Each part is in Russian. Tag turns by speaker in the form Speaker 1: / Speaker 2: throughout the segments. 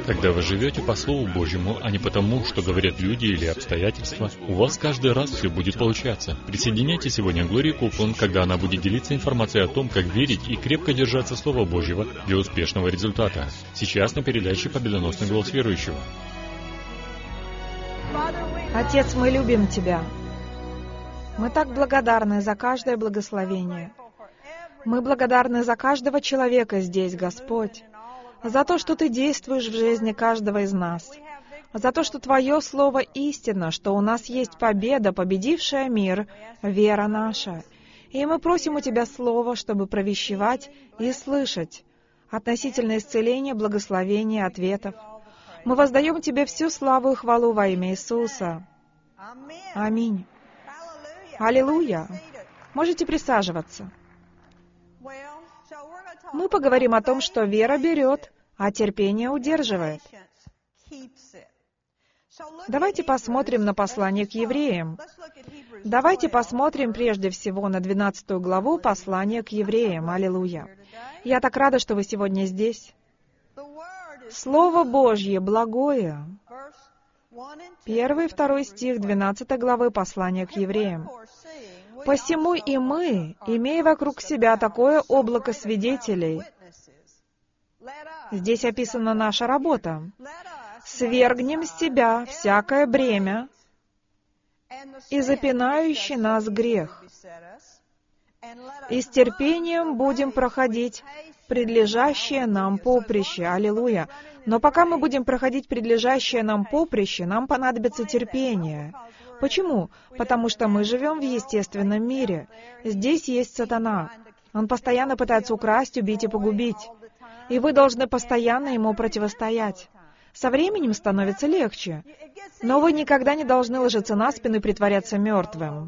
Speaker 1: Когда вы живете по Слову Божьему, а не потому, что говорят люди или обстоятельства, у вас каждый раз все будет получаться. Присоединяйтесь сегодня к Глории Копланд, когда она будет делиться информацией о том, как верить и крепко держаться Слова Божьего для успешного результата. Сейчас на передаче «Победоносный голос верующего».
Speaker 2: Отец, мы любим Тебя. Мы так благодарны за каждое благословение. Мы благодарны за каждого человека здесь, Господь, за то, что Ты действуешь в жизни каждого из нас, за то, что Твое Слово истина, что у нас есть победа, победившая мир, вера наша. И мы просим у Тебя Слово, чтобы провещевать и слышать относительно исцеления, благословения, ответов. Мы воздаем Тебе всю славу и хвалу во имя Иисуса. Аминь. Аллилуйя. Можете присаживаться. Мы поговорим о том, что вера берет, а терпение удерживает. Давайте посмотрим на послание к евреям. Давайте посмотрим прежде всего на 12 главу послания к евреям. Аллилуйя. Я так рада, что вы сегодня здесь. Слово Божье благое. 1 и 2 стих 12 главы послания к евреям. «Посему и мы, имея вокруг себя такое облако свидетелей», здесь описана наша работа, «свергнем с себя всякое бремя и запинающий нас грех, и с терпением будем проходить предлежащее нам поприще». Аллилуйя! Но пока мы будем проходить предлежащее нам поприще, нам понадобится терпение. Почему? Потому что мы живем в естественном мире. Здесь есть сатана. Он постоянно пытается украсть, убить и погубить. И вы должны постоянно ему противостоять. Со временем становится легче. Но вы никогда не должны ложиться на спину и притворяться мертвым.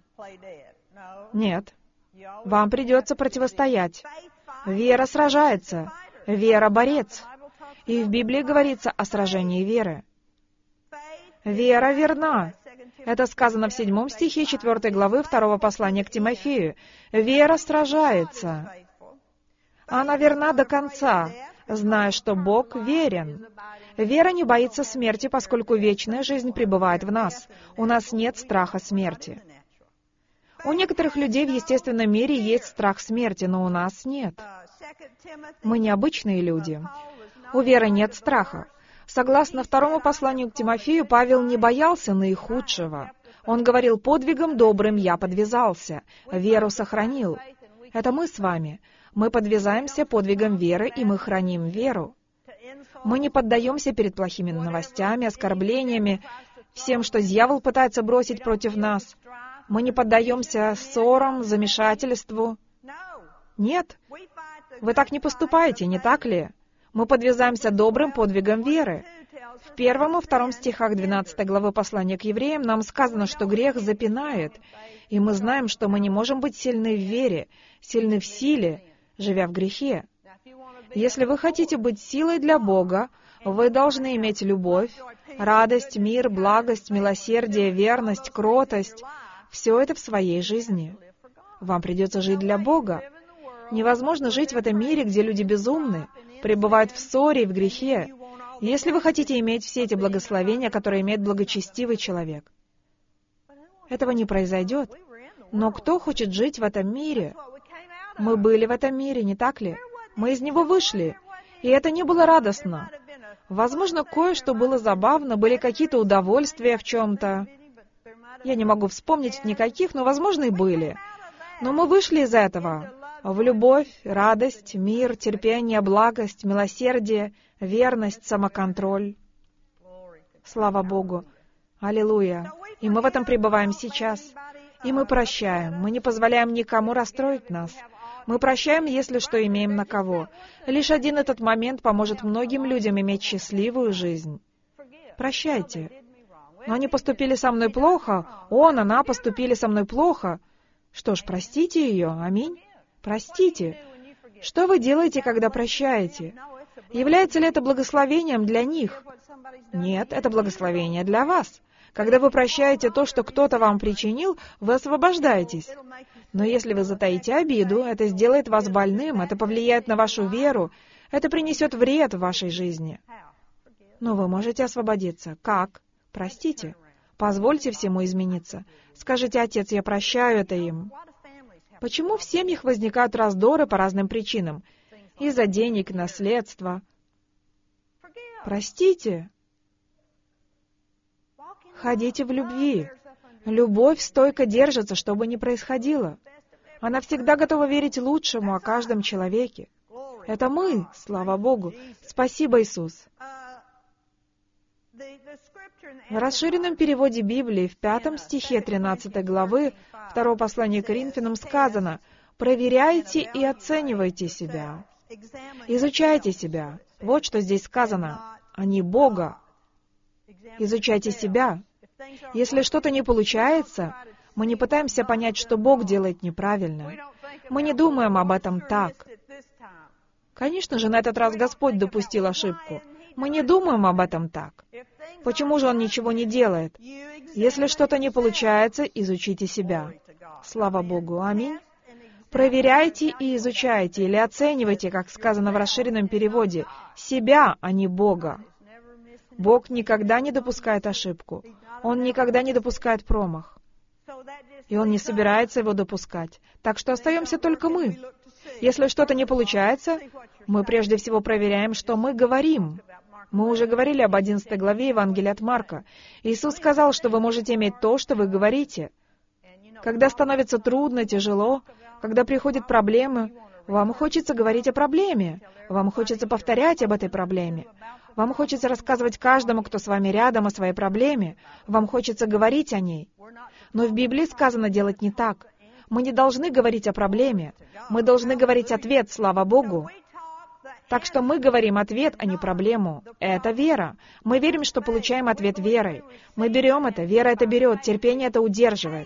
Speaker 2: Нет. Вам придется противостоять. Вера сражается. Вера — борец. И в Библии говорится о сражении веры. Вера верна. Это сказано в 7 стихе 4 главы 2 послания к Тимофею. Вера сражается. Она верна до конца, зная, что Бог верен. Вера не боится смерти, поскольку вечная жизнь пребывает в нас. У нас нет страха смерти. У некоторых людей в естественном мире есть страх смерти, но у нас нет. Мы необычные люди. У веры нет страха. Согласно 2 посланию к Тимофею, Павел не боялся наихудшего. Он говорил: «Подвигом добрым я подвязался, веру сохранил». Это мы с вами. Мы подвязаемся подвигом веры, и мы храним веру. Мы не поддаемся перед плохими новостями, оскорблениями, всем, что дьявол пытается бросить против нас. Мы не поддаемся ссорам, замешательству. Нет, вы так не поступаете, не так ли? Мы подвязаемся добрым подвигом веры. В 1 и 2 стихах 12 главы послания к евреям нам сказано, что грех запинает, и мы знаем, что мы не можем быть сильны в вере, сильны в силе, живя в грехе. Если вы хотите быть силой для Бога, вы должны иметь любовь, радость, мир, благость, милосердие, верность, кротость. Все это в своей жизни. Вам придется жить для Бога. Невозможно жить в этом мире, где люди безумны, пребывают в ссоре и в грехе, если вы хотите иметь все эти благословения, которые имеет благочестивый человек. Этого не произойдет. Но кто хочет жить в этом мире? Мы были в этом мире, не так ли? Мы из него вышли, и это не было радостно. Возможно, кое-что было забавно, были какие-то удовольствия в чем-то. Я не могу вспомнить никаких, но, возможно, и были. Но мы вышли из этого в любовь, радость, мир, терпение, благость, милосердие, верность, самоконтроль. Слава Богу! Аллилуйя! И мы в этом пребываем сейчас. И мы прощаем. Мы не позволяем никому расстроить нас. Мы прощаем, если что имеем на кого. Лишь один этот момент поможет многим людям иметь счастливую жизнь. Прощайте. Но они поступили со мной плохо. Она поступили со мной плохо. Что ж, простите ее. Аминь. Простите. Что вы делаете, когда прощаете? Является ли это благословением для них? Нет, это благословение для вас. Когда вы прощаете то, что кто-то вам причинил, вы освобождаетесь. Но если вы затаите обиду, это сделает вас больным, это повлияет на вашу веру, это принесет вред в вашей жизни. Но вы можете освободиться. Как? Простите. Позвольте всему измениться. Скажите: «Отец, я прощаю это им». Почему в семьях возникают раздоры по разным причинам? Из-за денег, наследства. Простите. Ходите в любви. Любовь стойко держится, что бы ни происходило. Она всегда готова верить лучшему о каждом человеке. Это мы, слава Богу. Спасибо, Иисус. В расширенном переводе Библии в 5 стихе 13 главы 2 послания к Коринфянам сказано: «Проверяйте и оценивайте себя». Изучайте себя. Вот что здесь сказано, а не Бога. Изучайте себя. Если что-то не получается, мы не пытаемся понять, что Бог делает неправильно. Мы не думаем об этом так. Конечно же, на этот раз Господь допустил ошибку. Мы не думаем об этом так. Почему же Он ничего не делает? Если что-то не получается, изучите себя. Слава Богу. Аминь. Проверяйте и изучайте, или оценивайте, как сказано в расширенном переводе, себя, а не Бога. Бог никогда не допускает ошибку. Он никогда не допускает промах. И Он не собирается его допускать. Так что остаемся только мы. Если что-то не получается, мы прежде всего проверяем, что мы говорим. Мы уже говорили об 11 главе Евангелия от Марка. Иисус сказал, что вы можете иметь то, что вы говорите. Когда становится трудно, тяжело, когда приходят проблемы, вам хочется говорить о проблеме. Вам хочется повторять об этой проблеме. Вам хочется рассказывать каждому, кто с вами рядом, о своей проблеме. Вам хочется говорить о ней. Но в Библии сказано делать не так. Мы не должны говорить о проблеме. Мы должны говорить ответ, слава Богу. Так что мы говорим ответ, а не проблему. Это вера. Мы верим, что получаем ответ верой. Мы берем это, вера это берет, терпение это удерживает.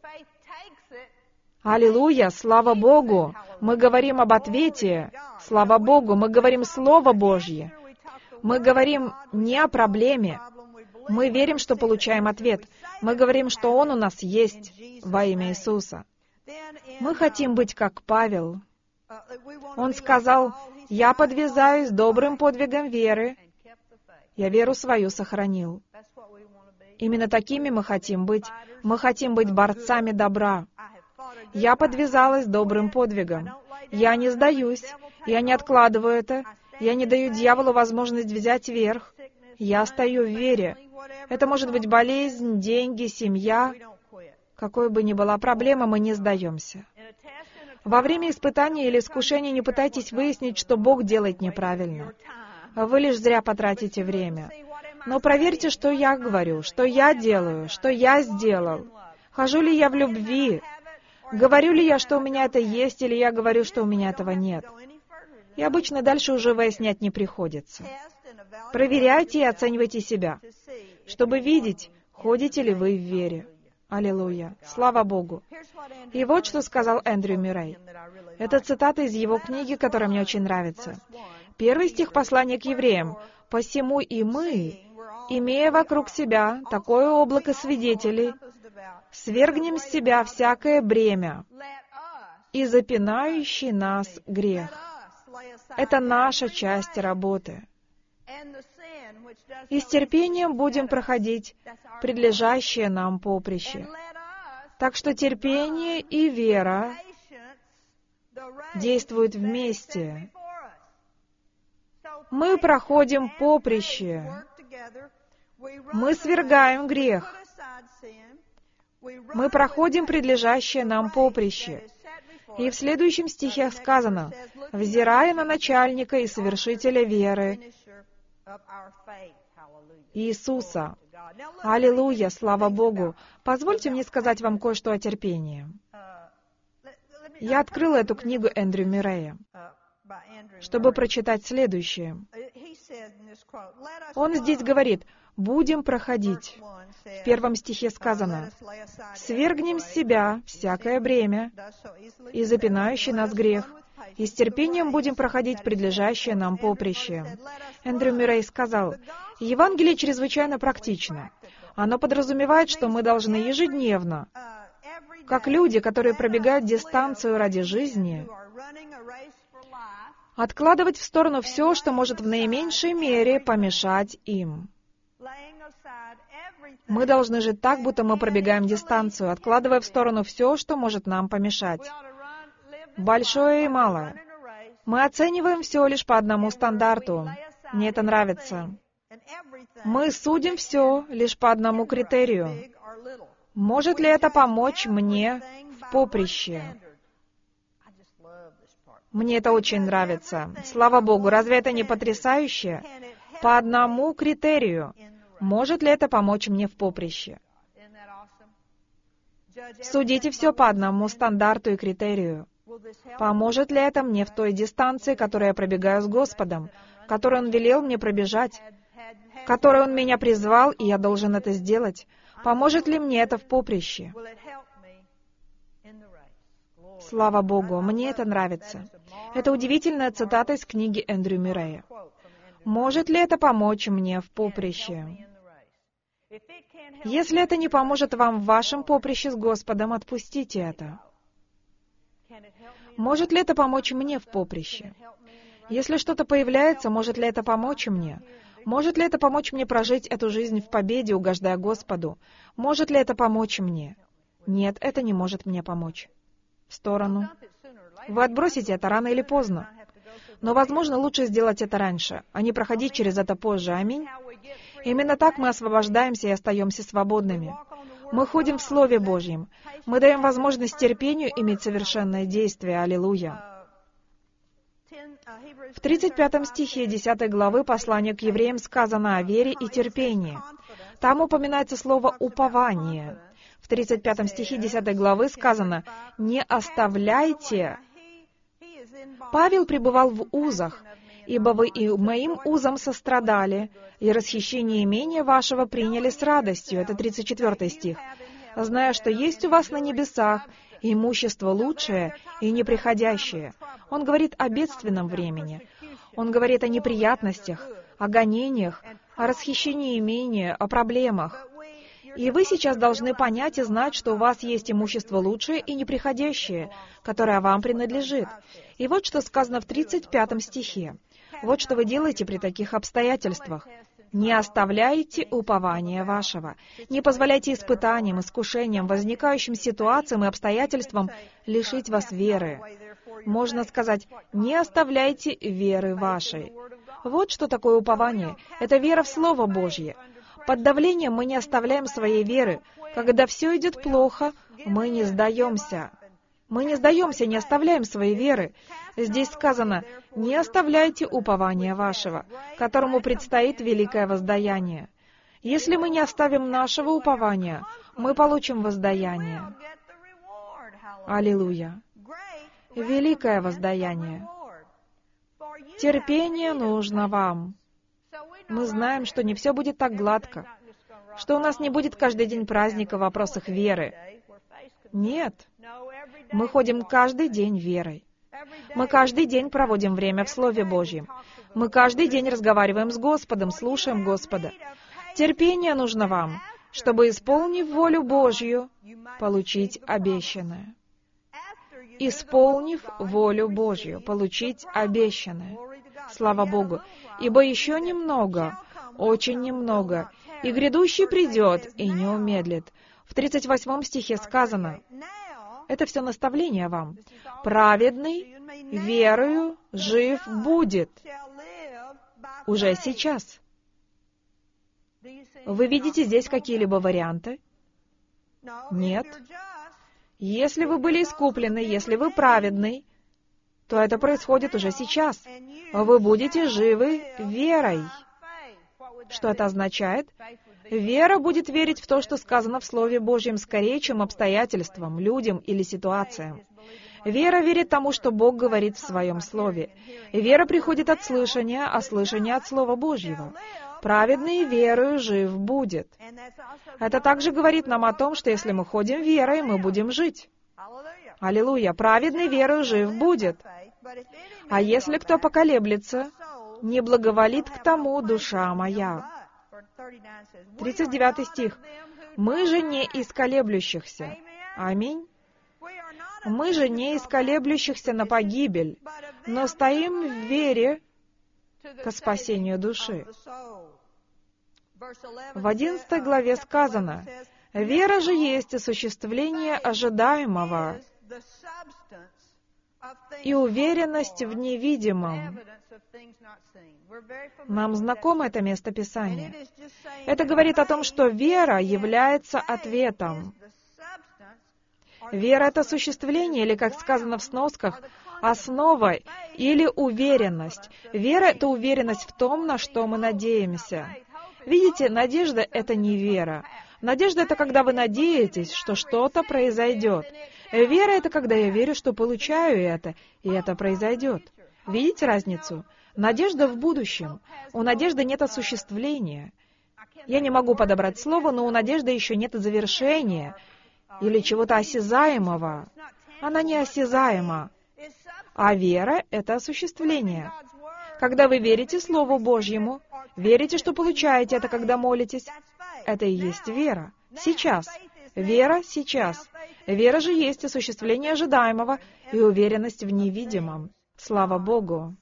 Speaker 2: Аллилуйя, слава Богу. Мы говорим об ответе. Слава Богу, мы говорим Слово Божье. Мы говорим не о проблеме. Мы верим, что получаем ответ. Мы говорим, что Он у нас есть во имя Иисуса. Мы хотим быть как Павел. Он сказал: «Я подвязаюсь добрым подвигом веры. Я веру свою сохранил». Именно такими мы хотим быть. Мы хотим быть борцами добра. Я подвязалась добрым подвигом. Я не сдаюсь. Я не откладываю это. Я не даю дьяволу возможность взять верх. Я стою в вере. Это может быть болезнь, деньги, семья. Какой бы ни была проблема, мы не сдаемся. Во время испытания или искушения не пытайтесь выяснить, что Бог делает неправильно. Вы лишь зря потратите время. Но проверьте, что я говорю, что я делаю, что я сделал. Хожу ли я в любви? Говорю ли я, что у меня это есть, или я говорю, что у меня этого нет? И обычно дальше уже выяснять не приходится. Проверяйте и оценивайте себя, чтобы видеть, ходите ли вы в вере. Аллилуйя. Слава Богу. И вот что сказал Эндрю Мюррей. Это цитата из его книги, которая мне очень нравится. 1 стих послания к евреям. «Посему и мы, имея вокруг себя такое облако свидетелей, свергнем с себя всякое бремя и запинающий нас грех». Это наша часть работы. И с терпением будем проходить предлежащее нам поприще. Так что терпение и вера действуют вместе. Мы проходим поприще. Мы свергаем грех. Мы проходим предлежащее нам поприще. И в следующем стихе сказано: «Взирая на начальника и совершителя веры, Иисуса». Аллилуйя, слава Богу. Позвольте мне сказать вам кое-что о терпении. Я открыла эту книгу Эндрю Мюррея, чтобы прочитать следующее. Он здесь говорит: «Будем проходить». В 1 стихе сказано: «Свергнем с себя всякое бремя и запинающий нас грех, и с терпением будем проходить предлежащее нам поприще». Эндрю Мюррей сказал: «Евангелие чрезвычайно практично. Оно подразумевает, что мы должны ежедневно, как люди, которые пробегают дистанцию ради жизни, Откладывать в сторону все, что может в наименьшей мере помешать им. Мы должны жить так, будто мы пробегаем дистанцию, откладывая в сторону все, что может нам помешать. Большое и малое. Мы оцениваем все лишь по одному стандарту. Мне это нравится. Мы судим все лишь по одному критерию. Может ли это помочь мне в поприще? Мне это очень нравится. Слава Богу, разве это не потрясающе? По одному критерию. Может ли это помочь мне в поприще? Судите все по одному стандарту и критерию. Поможет ли это мне в той дистанции, которую я пробегаю с Господом, которую Он велел мне пробежать, которой Он меня призвал, и я должен это сделать? Поможет ли мне это в поприще? Слава Богу, мне это нравится. Это удивительная цитата из книги Эндрю Мюррея. Может ли это помочь мне в поприще? Если это не поможет вам в вашем поприще с Господом, отпустите это. Может ли это помочь мне в поприще? Если что-то появляется, может ли это помочь мне? Может ли это помочь мне прожить эту жизнь в победе, угождая Господу? Может ли это помочь мне? Нет, это не может мне помочь. В сторону. Вы отбросите это рано или поздно. Но, возможно, лучше сделать это раньше, а не проходить через это позже. Аминь. Именно так мы освобождаемся и остаемся свободными. Мы ходим в Слове Божьем. Мы даем возможность терпению иметь совершенное действие. Аллилуйя. В 35 стихе 10 главы послания к евреям сказано о вере и терпении. Там упоминается слово «упование». В 35 стихе 10 главы сказано «не оставляйте». Павел пребывал в узах, ибо вы и моим узам сострадали, и расхищение имения вашего приняли с радостью. Это 34 стих. Зная, что есть у вас на небесах имущество лучшее и неприходящее. Он говорит о бедственном времени. Он говорит о неприятностях, о гонениях, о расхищении имения, о проблемах. И вы сейчас должны понять и знать, что у вас есть имущество лучшее и неприходящее, которое вам принадлежит. И вот что сказано в 35 стихе. Вот что вы делаете при таких обстоятельствах. «Не оставляйте упования вашего». Не позволяйте испытаниям, искушениям, возникающим ситуациям и обстоятельствам лишить вас веры. Можно сказать, не оставляйте веры вашей. Вот что такое упование. Это вера в Слово Божье. Под давлением мы не оставляем своей веры. Когда все идет плохо, мы не сдаемся. Мы не сдаемся, не оставляем своей веры. Здесь сказано, не оставляйте упования вашего, которому предстоит великое воздаяние. Если мы не оставим нашего упования, мы получим воздаяние. Аллилуйя. Великое воздаяние. Терпение нужно вам. Мы знаем, что не все будет так гладко, что у нас не будет каждый день праздника в вопросах веры. Нет. Мы ходим каждый день верой. Мы каждый день проводим время в Слове Божьем. Мы каждый день разговариваем с Господом, слушаем Господа. Терпение нужно вам, чтобы, исполнив волю Божью, получить обещанное. Исполнив волю Божью, получить обещанное. Слава Богу. Ибо еще немного, очень немного, и грядущий придет и не умедлит. В 38 стихе сказано, это все наставление вам. Праведный верою жив будет. Уже сейчас. Вы видите здесь какие-либо варианты? Нет. Если вы были искуплены, если вы праведный, то это происходит уже сейчас. Вы будете живы верой. Что это означает? Вера будет верить в то, что сказано в Слове Божьем, скорее, чем обстоятельствам, людям или ситуациям. Вера верит тому, что Бог говорит в Своем Слове. И вера приходит от слышания, а слышание от Слова Божьего. Праведный верою жив будет. Это также говорит нам о том, что если мы ходим верой, мы будем жить. Аллилуйя! Праведный верою жив будет. А если кто поколеблется, не благоволит к тому душа моя. 39 стих. Мы же не из колеблющихся. Аминь. Мы же не из колеблющихся на погибель, но стоим в вере ко спасению души. В 11 главе сказано: «Вера же есть осуществление ожидаемого и уверенность в невидимом». Нам знакомо это место Писания. Это говорит о том, что вера является ответом. Вера — это осуществление, или, как сказано в сносках, основа или уверенность. Вера — это уверенность в том, на что мы надеемся. Видите, надежда — это не вера. Надежда — это когда вы надеетесь, что что-то произойдет. Вера — это когда я верю, что получаю это, и это произойдет. Видите разницу? Надежда в будущем. У надежды нет осуществления. Я не могу подобрать слово, но у надежды еще нет завершения или чего-то осязаемого. Она не осязаема. А вера — это осуществление. Когда вы верите Слову Божьему, верите, что получаете это, когда молитесь, это и есть вера. Сейчас. Вера сейчас. Вера же есть осуществление ожидаемого и уверенность в невидимом. Слава Богу!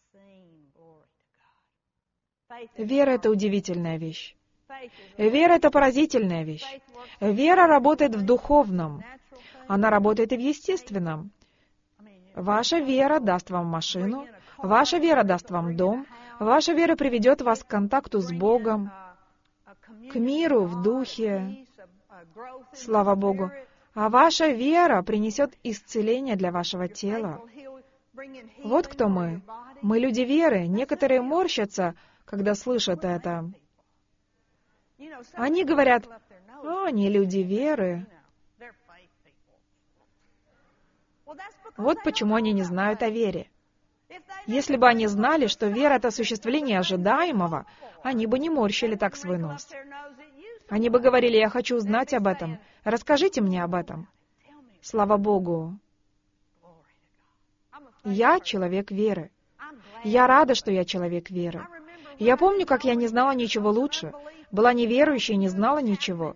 Speaker 2: Вера — это удивительная вещь. Вера — это поразительная вещь. Вера работает в духовном. Она работает и в естественном. Ваша вера даст вам машину, ваша вера даст вам дом, ваша вера приведет вас к контакту с Богом, к миру в духе. Слава Богу! А ваша вера принесет исцеление для вашего тела. Вот кто мы. Мы люди веры. Некоторые морщатся, когда слышат это. Они говорят: они люди веры. Вот почему они не знают о вере. Если бы они знали, что вера — это осуществление ожидаемого, они бы не морщили так свой нос. Они бы говорили: я хочу узнать об этом. Расскажите мне об этом. Слава Богу! Я человек веры. Я рада, что я человек веры. Я помню, как я не знала ничего лучше, была неверующей и не знала ничего.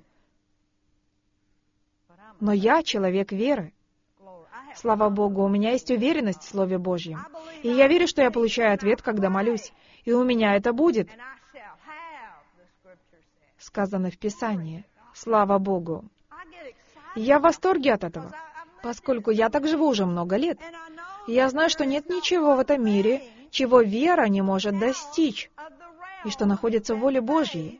Speaker 2: Но я человек веры. Слава Богу, у меня есть уверенность в Слове Божьем. И я верю, что я получаю ответ, когда молюсь. И у меня это будет. Сказано в Писании. Слава Богу. Я в восторге от этого, поскольку я так живу уже много лет. И я знаю, что нет ничего в этом мире, чего вера не может достичь, и что находится в воле Божьей.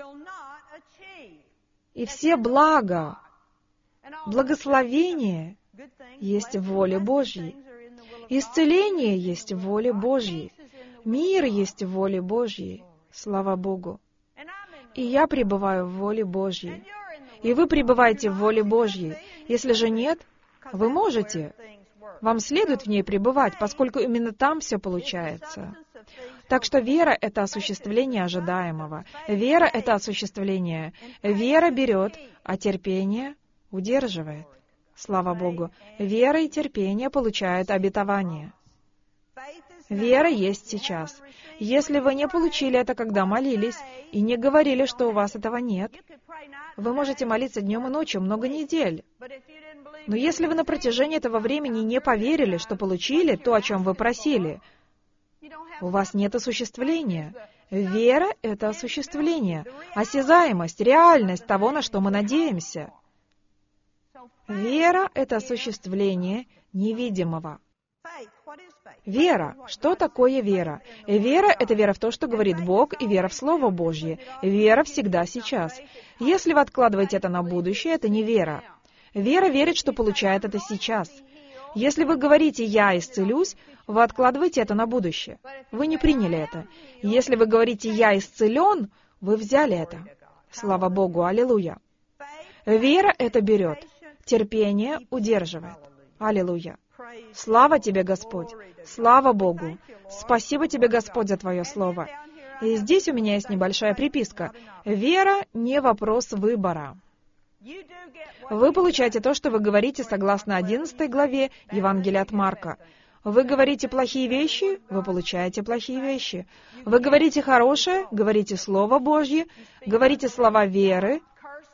Speaker 2: И все блага, благословения есть в воле Божьей. Исцеление есть в воле Божьей. Мир есть в воле Божьей. Слава Богу. И я пребываю в воле Божьей. И вы пребываете в воле Божьей. Если же нет, вы можете. Вам следует в ней пребывать, поскольку именно там все получается. Так что вера — это осуществление ожидаемого. Вера — это осуществление. Вера берет, а терпение удерживает. Слава Богу. Вера и терпение получают обетование. Вера есть сейчас. Если вы не получили это, когда молились, и не говорили, что у вас этого нет, вы можете молиться днем и ночью много недель. Но если вы на протяжении этого времени не поверили, что получили то, о чем вы просили, у вас нет осуществления. Вера — это осуществление, осязаемость, реальность того, на что мы надеемся. Вера — это осуществление невидимого. Вера. Что такое вера? Вера — это вера в то, что говорит Бог, и вера в Слово Божье. Вера всегда сейчас. Если вы откладываете это на будущее, это не вера. Вера верит, что получает это сейчас. Если вы говорите «я исцелюсь», вы откладываете это на будущее. Вы не приняли это. Если вы говорите «я исцелен», вы взяли это. Слава Богу, аллилуйя. Вера это берет. Терпение удерживает. Аллилуйя. Слава Тебе, Господь! Слава Богу! Спасибо Тебе, Господь, за Твое Слово. И здесь у меня есть небольшая приписка. Вера не вопрос выбора. Вы получаете то, что вы говорите согласно 11 главе Евангелия от Марка. Вы говорите плохие вещи, вы получаете плохие вещи. Вы говорите хорошее, говорите Слово Божье, говорите слова веры,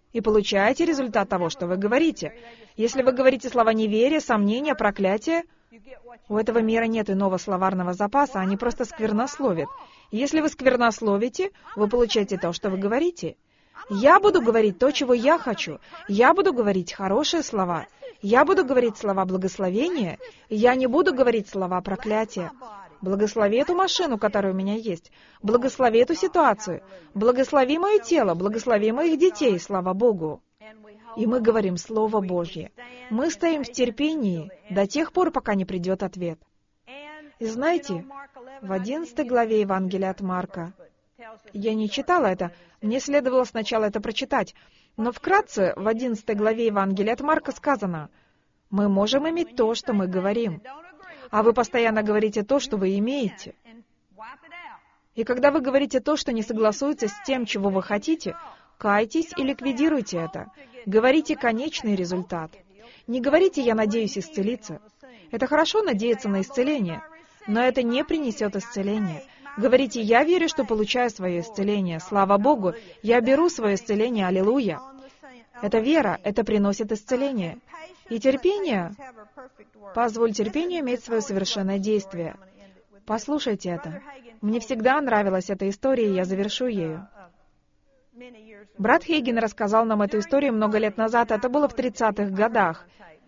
Speaker 2: и получаете результат того, что вы говорите. Если вы говорите слова неверия, сомнения, проклятия, у этого мира нет иного словарного запаса, они просто сквернословят. И если вы сквернословите, вы получаете то, что вы говорите. Я буду говорить то, чего я хочу. Я буду говорить хорошие слова. Я буду говорить слова благословения. Я не буду говорить слова проклятия. Благослови эту машину, которая у меня есть. Благослови эту ситуацию. Благослови мое тело. Благослови моих детей, слава Богу. И мы говорим Слово Божье. Мы стоим в терпении до тех пор, пока не придет ответ. И знаете, в 11 главе Евангелия от Марка, я не читала это, мне следовало сначала это прочитать, но вкратце в 11 главе Евангелия от Марка сказано: «Мы можем иметь то, что мы говорим». А вы постоянно говорите то, что вы имеете. И когда вы говорите то, что не согласуется с тем, чего вы хотите, кайтесь и ликвидируйте это. Говорите конечный результат. Не говорите «я надеюсь исцелиться». Это хорошо надеяться на исцеление, но это не принесет исцеления. Говорите «я верю, что получаю свое исцеление. Слава Богу, я беру свое исцеление. Аллилуйя». Это вера, это приносит исцеление. И терпение, позволь терпению иметь свое совершенное действие. Послушайте это. Мне всегда нравилась эта история, и я завершу ею. Брат Хейген рассказал нам эту историю много лет назад, это было в 30-х годах.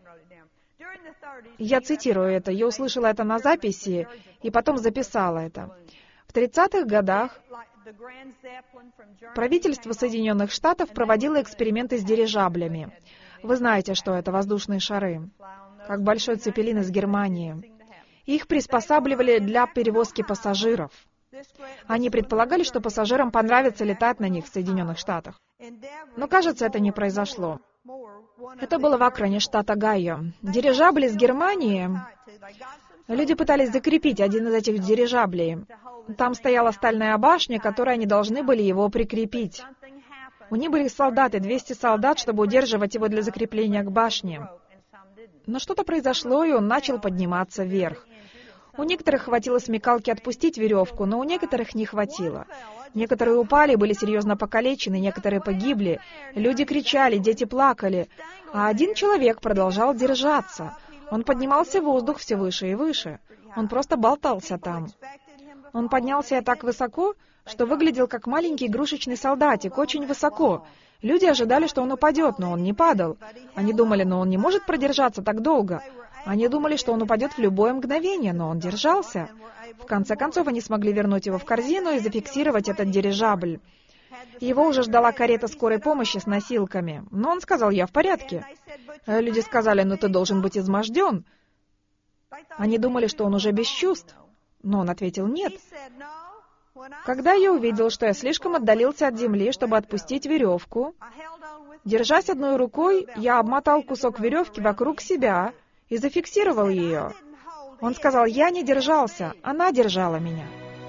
Speaker 2: Я цитирую это, я услышала это на записи, и потом записала это. В 30-х годах правительство Соединенных Штатов проводило эксперименты с дирижаблями. Вы знаете, что это воздушные шары, как большой цепелин из Германии. Их приспосабливали для перевозки пассажиров. Они предполагали, что пассажирам понравится летать на них в Соединенных Штатах. Но, кажется, это не произошло. Это было в Акроне, штат Огайо. Дирижабль из Германии. Люди пытались закрепить один из этих дирижаблей. Там стояла стальная башня, к которой они должны были его прикрепить. У них были солдаты, 200 солдат, чтобы удерживать его для закрепления к башне. Но что-то произошло, и он начал подниматься вверх. У некоторых хватило смекалки отпустить веревку, но у некоторых не хватило. Некоторые упали, были серьезно покалечены, некоторые погибли. Люди кричали, дети плакали. А один человек продолжал держаться. Он поднимался в воздух все выше и выше. Он просто болтался там. Он поднялся так высоко, что выглядел как маленький игрушечный солдатик, очень высоко. Люди ожидали, что он упадет, но он не падал. Они думали, но он не может продержаться так долго. Они думали, что он упадет в любое мгновение, но он держался. В конце концов, они смогли вернуть его в корзину и зафиксировать этот дирижабль. Его уже ждала карета скорой помощи с носилками. Но он сказал: «Я в порядке». Люди сказали: «Но ты должен быть изможден». Они думали, что он уже без чувств. Но он ответил: «Нет». Когда я увидел, что я слишком отдалился от земли, чтобы отпустить веревку, держась одной рукой, я обмотал кусок веревки вокруг себя и зафиксировал ее. Он сказал: «Я не держался, она держала меня».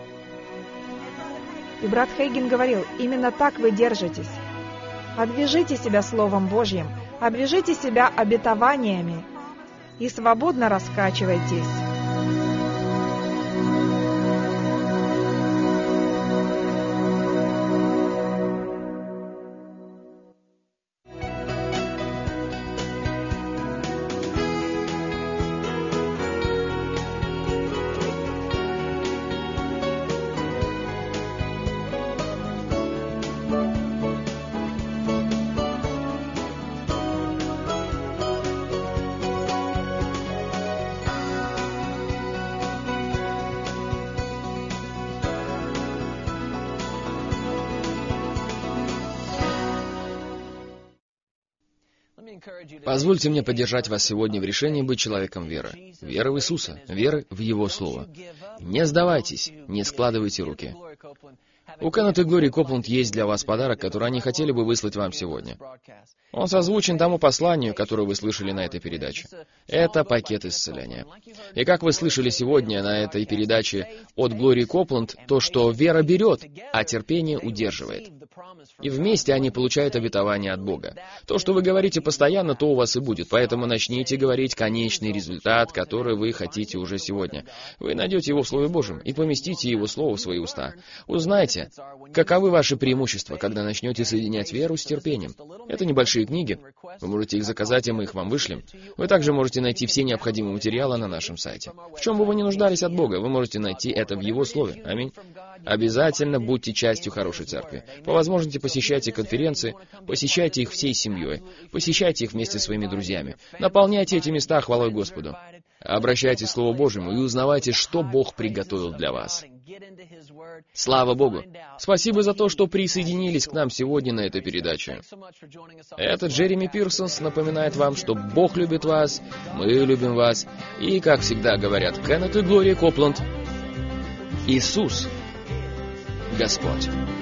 Speaker 2: И брат Хейген говорил: именно так вы держитесь. Обвяжите себя Словом Божьим, обвяжите себя обетованиями и свободно раскачивайтесь.
Speaker 3: Позвольте мне поддержать вас сегодня в решении быть человеком веры. Веры в Иисуса, веры в Его Слово. Не сдавайтесь, не складывайте руки. У Кеннет и Глории Копланд есть для вас подарок, который они хотели бы выслать вам сегодня. Он созвучен тому посланию, которое вы слышали на этой передаче. Это пакет исцеления. И как вы слышали сегодня на этой передаче от Глории Копланд, то, что вера берет, а терпение удерживает. И вместе они получают обетование от Бога. То, что вы говорите постоянно, то у вас и будет. Поэтому начните говорить конечный результат, который вы хотите уже сегодня. Вы найдете его в Слове Божьем и поместите его Слово в свои уста. Узнайте, каковы ваши преимущества, когда начнете соединять веру с терпением. Это небольшие книги. Вы можете их заказать, и мы их вам вышлем. Вы также можете найти все необходимые материалы на нашем сайте. В чем бы вы ни нуждались от Бога, вы можете найти это в Его Слове. Аминь. Обязательно будьте частью хорошей церкви. По возможности посещайте конференции, посещайте их всей семьей, посещайте их вместе с своими друзьями. Наполняйте эти места хвалой Господу. Обращайтесь к Слову Божьему и узнавайте, что Бог приготовил для вас. Слава Богу! Спасибо за то, что присоединились к нам сегодня на этой передаче. Это Джереми Пирсонс напоминает вам, что Бог любит вас, мы любим вас, и, как всегда говорят Кеннет и Глория Копланд, Иисус Господь.